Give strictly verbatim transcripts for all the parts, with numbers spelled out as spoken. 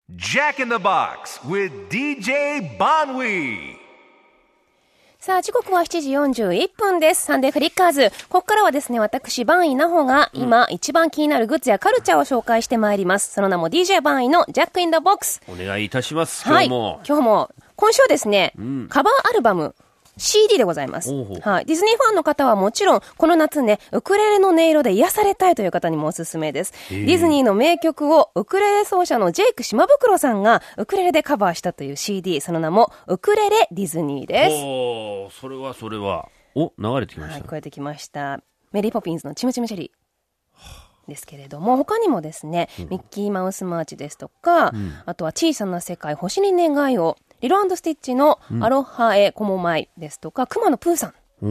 Jack in the Box with ディージェー Bonwee。 さあ、時刻はしちじよんじゅういっぷんです。サンデーフリッカーズ。ここからはですね、私、バンイナホが今、うん、一番気になるグッズやカルチャーを紹介してまいります。その名も ディージェー バンイのジャックインザボックス。 お願いいたします。今日も。 はい、今日も。今週はですね、うん、カバーアルバム、シーディー でございます。 おうほう。 はい。ディズニーファンの方はもちろん、この夏ね、ウクレレの音色で癒されたいという方にもおすすめです。ディズニーの名曲をウクレレ奏者のジェイク島袋さんがウクレレでカバーしたという シーディー、その名もウクレレディズニーです。 おー、それはそれは。お、流れてきました。 はい、聞こえてきました。メリーポピンズのチムチムチェリーですけれども、他にもですね、うん、ミッキーマウスマーチですとか、うん、あとは小さな世界、星に願いを、リロ&スティッチのアロハエコモマイですとか、クマのプーさん。うん、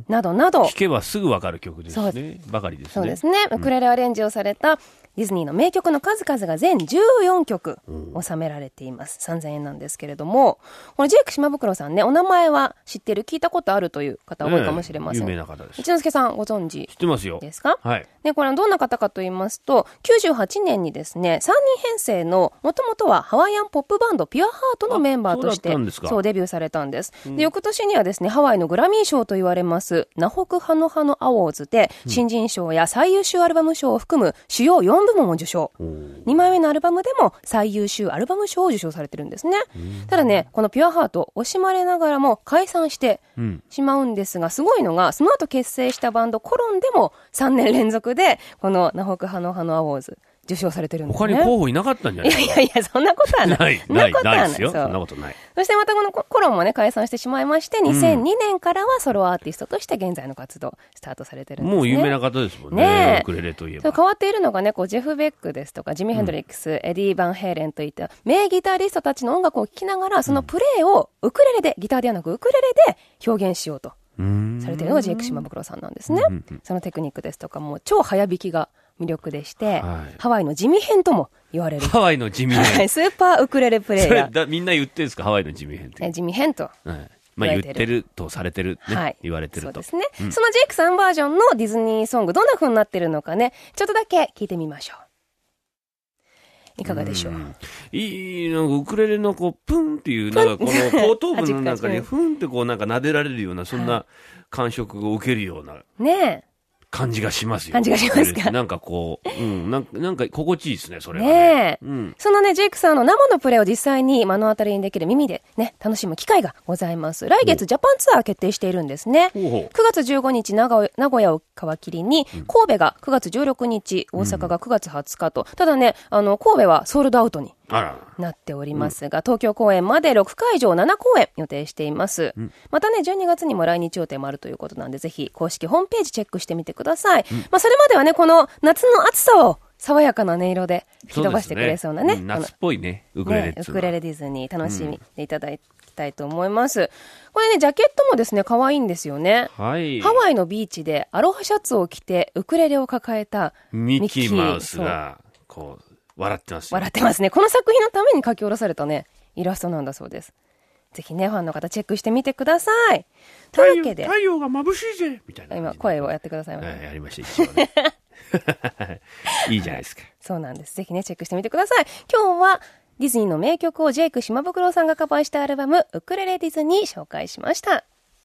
などなど聴けばすぐわかる曲ですね。ばかりですね。 そうですね。ウクレレアレンジをされたディズニーの名曲の数々が全じゅうよんきょく収められています。さんぜんえんなんですけれども、このジェイク島袋さんね、お名前は知ってる、聞いたことあるという方多いかもしれません。 有名な方です。 一之輔さんご存知？ 知ってますよ。 ですか？ はい。 ね、これはどんな方かと言いますと、きゅうじゅうはちねんにですね、さんにん編成の、もともとはハワイアンポップバンドピュアハートのメンバーとして、そう、そうデビューされたんです。うん、で、翌年にはですね、ハワイのグラミー賞と言われます、ナホクハノハノアワーズで、新人賞や最優秀アルバム賞を含む主要よんぶもんを受賞。にまいめのアルバムでも最優秀アルバム賞を受賞されてるんですね。ただね、このピュアハート、惜しまれながらも解散してしまうんですが、すごいのが、その後結成したバンドコロンでもさんねん連続で、このナホクハノハノアワーズ、受賞されてるんですね。 他に候補いなかったんじゃないですか？ いやいやいや、そんなことはない。 ない、ない、ないですよ。そんなことない。 そしてまたこのコロンもね、解散してしまいまして、にせんにねんからはソロアーティストとして現在の活動、スタートされてるんですね。 もう有名な方ですもんね。ね、ウクレレといえば。 そう変わっているのがね、こうジェフ・ベックですとか、ジミー・ヘンドリックス、うん、エディ・バンヘイレンといった名ギタリストたちの音楽を聴きながら、そのプレイをウクレレで、ギターではなくウクレレで表現しようとされているのがジェイク島袋さんなんですね。そのテクニックですとか、もう超早弾きが魅力でして、はい、ハワイの地味編とも言われる。 ハワイの地味編。 はい、スーパーウクレレプレイヤー。 それだみんな言ってるんですか？ハワイの地味編って。 え地味編と。はい、 まあ言ってるとされてる、ね。はい。言われてると。 そうですね。うん、そのジェイクさんバージョンのディズニーソング、どんな風になってるのかね、ちょっとだけ聞いてみましょう。いかがでしょう？うん、 いい、なんかウクレレのこう、プンっていう、なんかこの後頭部の中にふんってこうなんか撫でられるような、そんな感触を受けるような。 ねえ。 感じがしますよ。 感じがしますか？ なんかこう、うん、なんか、なんか心地いいですね、それはね。 ねえ、 うん。 そのね、ジェイクさんの生のプレイを実際に目の当たりにできる耳でね、楽しむ機会がございます。来月ジャパンツアー決定しているんですね。ほうほう。くがつじゅうごにち名古屋を皮切りに、うん、神戸がくがつじゅうろくにち、大阪がくがつはつかと、うん、ただね、あの、神戸はソールドアウトになっておりますが、うん、東京公演までろくかいじょうななこうえん予定しています。うん、またね、じゅうにがつにも来日予定もあるということなんで、ぜひ公式ホームページチェックしてみてください。うん、まあ、それまではね、この夏の暑さを爽やかな音色で吹き飛ばしてくれそうなね。 ね、うん、夏っぽいね、ウクレレ、ね、 ウクレレディズニー楽しみでいただきたいと思います。うん、これね、ジャケットもですね、可愛いんですよね。はい。ハワイのビーチでアロハシャツを着てウクレレを抱えたミッキーマウスが、こう、笑ってますよ。 笑ってますね。この作品のために書き下ろされたね、イラストなんだそうです。ぜひね、ファンの方チェックしてみてください。というわけで。 太陽が眩しいぜみたいな。 今、声をやってくださいました、 ね。やりました、一応ね。いいじゃないですか。 そうなんです。ぜひね、チェックしてみてください。今日は、ディズニーの名曲をジェイク島袋さんがカバーしたアルバム、ウクレレディズニー紹介しました。